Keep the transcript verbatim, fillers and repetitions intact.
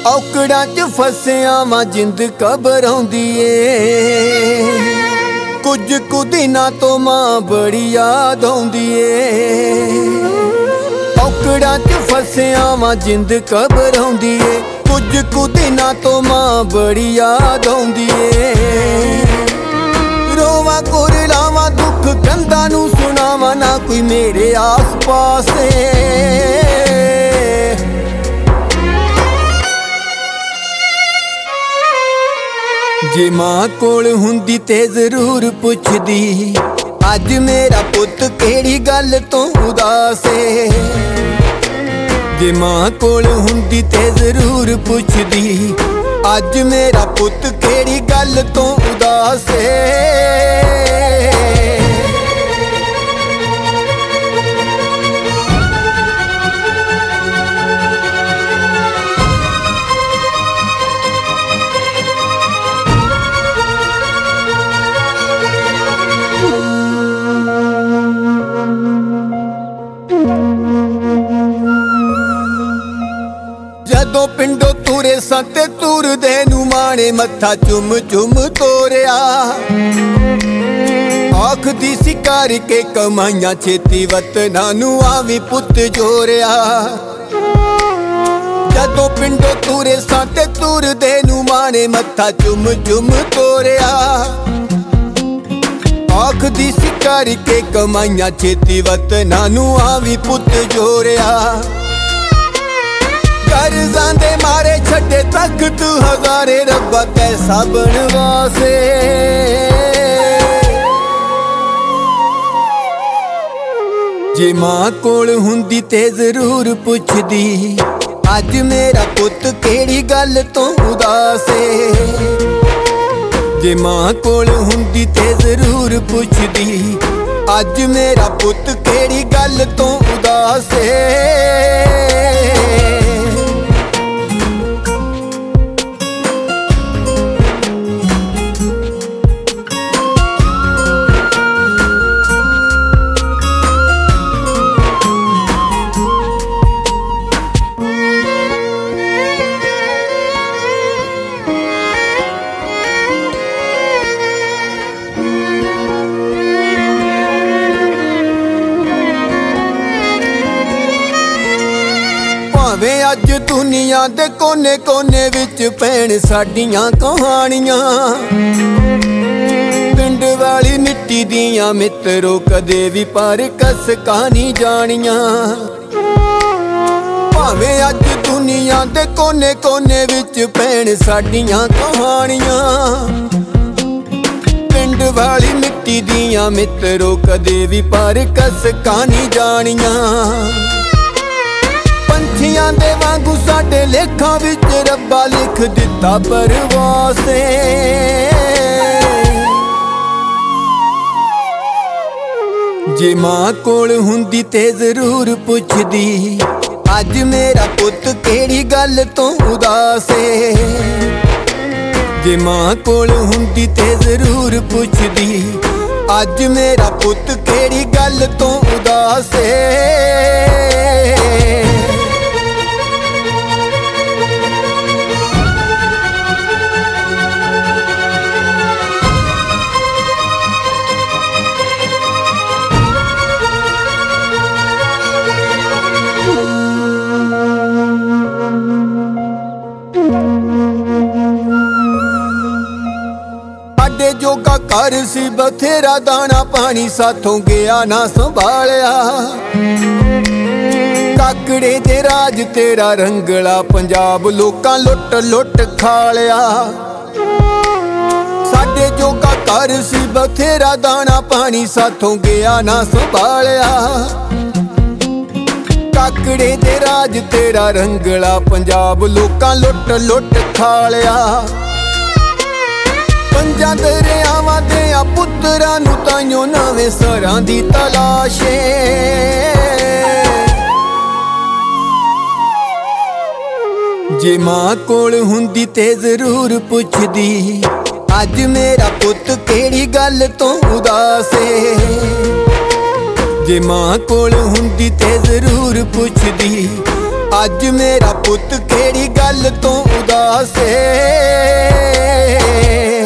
ਔਕੜਾਂ ਚ ਫਸਿਆ ਵਾਂ ਜਿੰਦ ਘਬਰਾਉਂਦੀ ਏ। ਕੁਝ ਕੁ ਦਿਨਾਂ ਤੋਂ ਮਾਂ ਬੜੀ ਯਾਦ ਆਉਂਦੀ ਏ। ਔਕੜਾਂ ਚ ਫਸਿਆ ਵਾਂ ਜਿੰਦ ਘਬਰਾਉਂਦੀ ਏ। ਕੁਝ ਕੁ ਦਿਨਾਂ ਤੋਂ ਮਾਂ ਬੜੀ ਯਾਦ ਆਉਂਦੀ ਏ। ਰੋਵਾਂ ਕੁਰਲਾਵਾਂ ਦੁੱਖ ਕੰਧਾਂ ਨੂੰ ਸੁਣਾਵਾਂ, ਨਾ ਕੋਈ ਮੇਰੇ ਆਸ ਪਾਸ ਏ। ਜੇ ਮਾਂ ਕੋਲ ਹੁੰਦੀ ਤੇ ਜ਼ਰੂਰ ਪੁੱਛਦੀ, ਅੱਜ ਮੇਰਾ ਪੁੱਤ ਕਿਹੜੀ ਗੱਲ ਤੋਂ ਉਦਾਸ ਏ। ਜੇ ਮਾਂ ਕੋਲ ਹੁੰਦੀ ਤੇ ਜ਼ਰੂਰ ਪੁੱਛਦੀ, ਅੱਜ ਮੇਰਾ ਪੁੱਤ ਕਿਹੜੀ ਗੱਲ ਤੋਂ ਉਦਾਸ ਏ। ਜਦੋਂ ਪਿੰਡੋਂ ਤੁਰੇ ਸਾਂ ਤੇ ਤੁਰਦੇ ਨੂੰ ਮਾਣੇ ਮੱਥਾ ਚੁੰਮ ਚੁੰਮ ਤੋਰਿਆ। ਆਖਦੀ ਸੀ ਕਰਕੇ ਕਮਾਈਆਂ ਛੇਤੀ ਵਤਨਾਂ ਨੂੰ ਆਵੀਂ ਪੁੱਤ ਜੋਰਿਆ। ਜਦੋਂ ਪਿੰਡੋਂ ਤੁਰੇ ਸਾਂ ਤੇ ਤੁਰਦੇ ਨੂੰ ਮਾਣੇ ਮੱਥਾ ਚੁੰਮ ਚੁੰਮ ਤੋਰਿਆ। ਆਖਦੀ ਸੀ ਕਰਕੇ ਕਮਾਈਆਂ ਛੇਤੀ ਵਤਨਾਂ ਨੂੰ ਆਵੀਂ ਪੁੱਤ ਜੋਰਿਆ। ਕਰਜ਼ਾਂ ਦੇ ਮਾਰੇ ਛੱਡੇ ਤਖਤ ਹਜ਼ਾਰੇ, ਰੱਬਾ ਕੈਸਾ ਬਣਵਾਸੇ। ਜੇ ਮਾਂ ਕੋਲ ਹੁੰਦੀ ਤੇ ਜ਼ਰੂਰ ਪੁੱਛਦੀ, ਅੱਜ ਮੇਰਾ ਪੁੱਤ ਕਿਹੜੀ ਗੱਲ ਤੋਂ ਉਦਾਸ ਏ। ਜੇ ਮਾਂ ਕੋਲ ਹੁੰਦੀ ਤੇ ਜ਼ਰੂਰ ਪੁੱਛਦੀ, ਅੱਜ ਮੇਰਾ ਪੁੱਤ ਕਿਹੜੀ ਗੱਲ ਤੋਂ ਉਦਾਸ ਏ। ਭਾਵੇਂ ਅੱਜ ਦੁਨੀਆ ਦੇ ਕੋਨੇ ਕੋਨੇ ਵਿੱਚ ਪੈਣ ਸਾਡੀਆਂ ਕਹਾਣੀਆਂ, ਪਿੰਡ ਵਾਲੀ ਮਿੱਟੀ ਦੀਆਂ ਮਿੱਤਰੋ ਕਦੇ ਵੀ ਪਰ ਕਸਕਾਂ ਨਹੀਂ ਜਾਣੀਆਂ। ਭਾਵੇਂ ਅੱਜ ਦੁਨੀਆ ਦੇ ਕੋਨੇ ਕੋਨੇ ਵਿੱਚ ਪੈਣ ਸਾਡੀਆਂ ਕਹਾਣੀਆਂ, ਪਿੰਡ ਵਾਲੀ ਮਿੱਟੀ ਦੀਆਂ ਮਿੱਤਰੋ ਕਦੇ ਵੀ ਪਰ ਕਸਕਾਂ ਨਹੀਂ ਜਾਣੀਆਂ। ਪੰਛੀਆਂ ਦੇ ਵਾਂਗੂ ਸਾਡੇ ਲੇਖਾਂ ਵਿੱਚ ਰੱਬਾ ਲਿਖ ਦਿੱਤਾ ਪਰਵਾਸ ਏ। ਜੇ ਮਾਂ ਕੋਲ ਹੁੰਦੀ ਤੇ ਜ਼ਰੂਰ ਪੁੱਛਦੀ, ਅੱਜ ਮੇਰਾ ਪੁੱਤ ਕਿਹੜੀ ਗੱਲ ਤੋਂ ਉਦਾਸ ਏ। ਜੇ ਮਾਂ ਕੋਲ ਹੁੰਦੀ ਤੇ ਜ਼ਰੂਰ ਪੁੱਛਦੀ, ਅੱਜ ਮੇਰਾ ਪੁੱਤ ਕਿਹੜੀ ਗੱਲ ਤੋਂ ਉਦਾਸ ਏ। ਸਾਡੇ ਜੋਗਾ ਘਰ ਸੀ ਬਥੇਰਾ, ਦਾਣਾ ਪਾਣੀ ਸਾਥੋਂ ਗਿਆ ਨਾ ਸੰਭਾਲਿਆ। ਕਾਕੜੇ ਦੇ ਰਾਜ ਤੇਰਾ ਰੰਗਲਾ ਪੰਜਾਬ ਲੋਕਾਂ ਲੁੱਟ ਲੁੱਟ ਖਾ ਲਿਆ। ਸਾਡੇ ਜੋਗਾ ਘਰ ਸੀ ਬਥੇਰਾ, ਦਾਣਾ ਪਾਣੀ ਸਾਥੋਂ ਗਿਆ ਨਾ ਸੰਭਾਲਿਆ। ਕਾਕੜੇ ਦੇ ਰਾਜ ਤੇਰਾ ਰੰਗਲਾ ਪੰਜਾਬ ਲੋਕਾਂ ਲੁੱਟ ਲੁੱਟ ਖਾ ਲਿਆ। ਪੰਜਾਂ ਦਰਿਆਵਾਂ ਦੇ ਆ ਪੁੱਤਰਾਂ ਨੂੰ ਤਾਈਓ ਨਵੇਂ ਸਰਾਂ ਦੀ ਤਲਾਸ਼ ਏ। ਜੇ ਮਾਂ ਕੋਲ ਹੁੰਦੀ ਤੇ ਜ਼ਰੂਰ ਪੁੱਛਦੀ, ਅੱਜ ਮੇਰਾ ਪੁੱਤ ਕਿਹੜੀ ਗੱਲ ਤੋਂ ਉਦਾਸ ਏ। ਜੇ ਮਾਂ ਕੋਲ ਹੁੰਦੀ ਤੇ ਜ਼ਰੂਰ ਪੁੱਛਦੀ, ਅੱਜ ਮੇਰਾ ਪੁੱਤ ਕਿਹੜੀ ਗੱਲ ਤੋਂ ਉਦਾਸ ਏ।